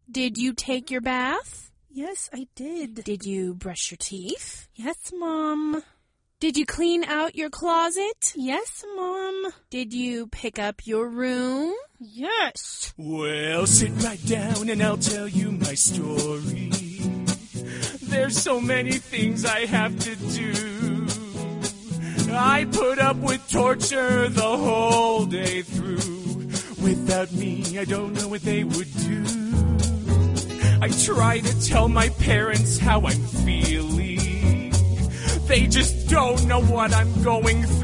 Did you take your bath? Yes, I did. Did you brush your teeth? Yes, Mom. Did you clean out your closet? Yes, Mom. Did you pick up your room? Yes. Well, sit right down and I'll tell you my story. There's so many things I have to do. I put up with torture the whole day through. Without me, I don't know what they would do. I try to tell my parents how I'm feeling. They just don't know what I'm going through.